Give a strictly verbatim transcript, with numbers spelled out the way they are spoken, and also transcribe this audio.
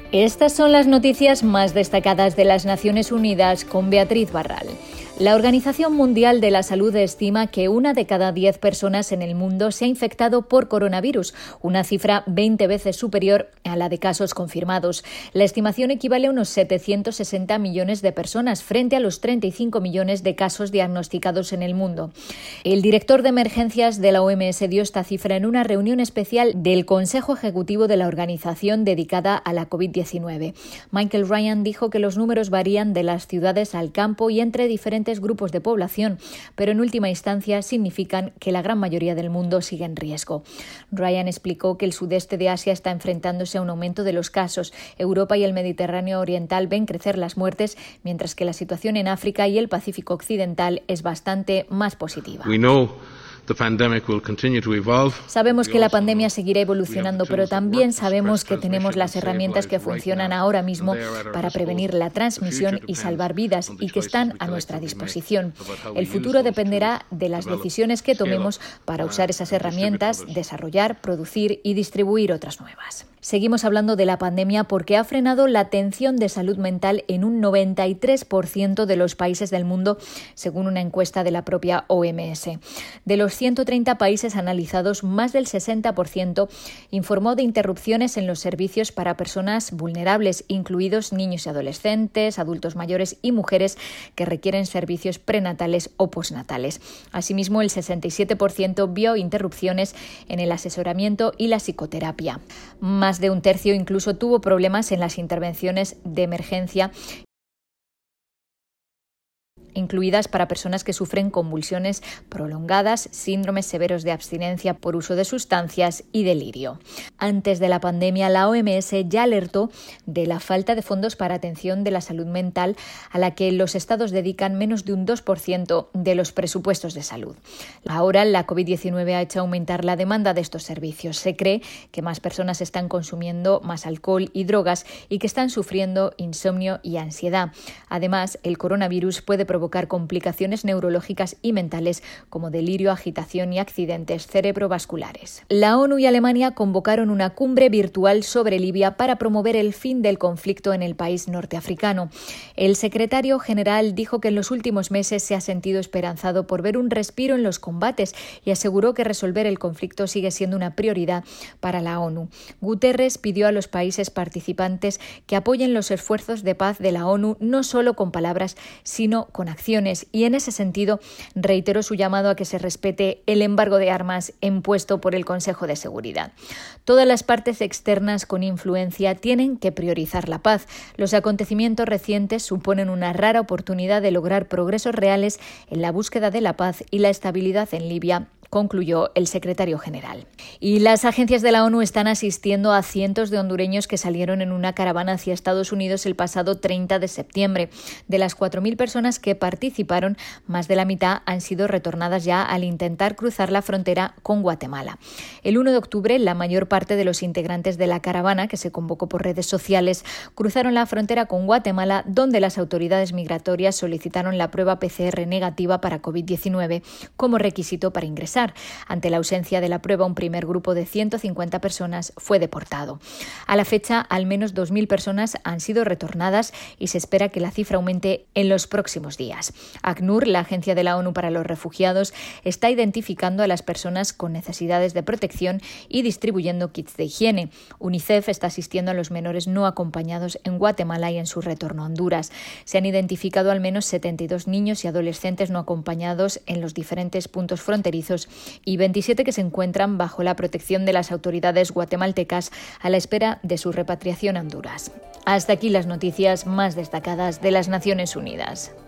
Estas son las noticias más destacadas de las Naciones Unidas con Beatriz Barral. La Organización Mundial de la Salud estima que una de cada diez personas en el mundo se ha infectado por coronavirus, una cifra veinte veces superior a la de casos confirmados. La estimación equivale a unos setecientos sesenta millones de personas frente a los treinta y cinco millones de casos diagnosticados en el mundo. El director de emergencias de la O M S dio esta cifra en una reunión especial del Consejo Ejecutivo de la organización dedicada a la COVID diecinueve. Michael Ryan dijo que los números varían de las ciudades al campo y entre diferentes grupos de población, pero en última instancia significan que la gran mayoría del mundo sigue en riesgo. Ryan explicó que el sudeste de Asia está enfrentándose a un aumento de los casos. Europa y el Mediterráneo oriental ven crecer las muertes, mientras que la situación en África y el Pacífico occidental es bastante más positiva. Sabemos que la pandemia seguirá evolucionando, pero también sabemos que tenemos las herramientas que funcionan ahora mismo para prevenir la transmisión y salvar vidas y que están a nuestra disposición. El futuro dependerá de las decisiones que tomemos para usar esas herramientas, desarrollar, producir y distribuir otras nuevas. Seguimos hablando de la pandemia porque ha frenado la atención de salud mental en un noventa y tres por ciento de los países del mundo, según una encuesta de la propia O M S. De los ciento treinta países analizados, más del sesenta por ciento informó de interrupciones en los servicios para personas vulnerables, incluidos niños y adolescentes, adultos mayores y mujeres que requieren servicios prenatales o postnatales. Asimismo, el sesenta y siete por ciento vio interrupciones en el asesoramiento y la psicoterapia. Más de un tercio incluso tuvo problemas en las intervenciones de emergencia, incluidas para personas que sufren convulsiones prolongadas, síndromes severos de abstinencia por uso de sustancias y delirio. Antes de la pandemia, la O M S ya alertó de la falta de fondos para atención de la salud mental, a la que los estados dedican menos de un dos por ciento de los presupuestos de salud. Ahora, la COVID diecinueve ha hecho aumentar la demanda de estos servicios. Se cree que más personas están consumiendo más alcohol y drogas y que están sufriendo insomnio y ansiedad. Además, el coronavirus puede provocar complicaciones neurológicas y mentales como delirio, agitación y accidentes cerebrovasculares. La ONU y Alemania convocaron una cumbre virtual sobre Libia para promover el fin del conflicto en el país norteafricano. El secretario general dijo que en los últimos meses se ha sentido esperanzado por ver un respiro en los combates y aseguró que resolver el conflicto sigue siendo una prioridad para la ONU. Guterres pidió a los países participantes que apoyen los esfuerzos de paz de la ONU no solo con palabras, sino con acciones, y en ese sentido reiteró su llamado a que se respete el embargo de armas impuesto por el Consejo de Seguridad. Todas las partes externas con influencia tienen que priorizar la paz. Los acontecimientos recientes suponen una rara oportunidad de lograr progresos reales en la búsqueda de la paz y la estabilidad en Libia, concluyó el secretario general. Y las agencias de la ONU están asistiendo a cientos de hondureños que salieron en una caravana hacia Estados Unidos el pasado treinta de septiembre. De las cuatro mil personas que participaron, más de la mitad han sido retornadas ya al intentar cruzar la frontera con Guatemala. El uno de octubre, la mayor parte de los integrantes de la caravana, que se convocó por redes sociales, cruzaron la frontera con Guatemala, donde las autoridades migratorias solicitaron la prueba P C R negativa para COVID diecinueve como requisito para ingresar. Ante la ausencia de la prueba, un primer grupo de ciento cincuenta personas fue deportado. A la fecha, al menos dos mil personas han sido retornadas y se espera que la cifra aumente en los próximos días. ACNUR, la Agencia de la ONU para los Refugiados, está identificando a las personas con necesidades de protección y distribuyendo kits de higiene. UNICEF está asistiendo a los menores no acompañados en Guatemala y en su retorno a Honduras. Se han identificado al menos setenta y dos niños y adolescentes no acompañados en los diferentes puntos fronterizos y veintisiete que se encuentran bajo la protección de las autoridades guatemaltecas a la espera de su repatriación a Honduras. Hasta aquí las noticias más destacadas de las Naciones Unidas.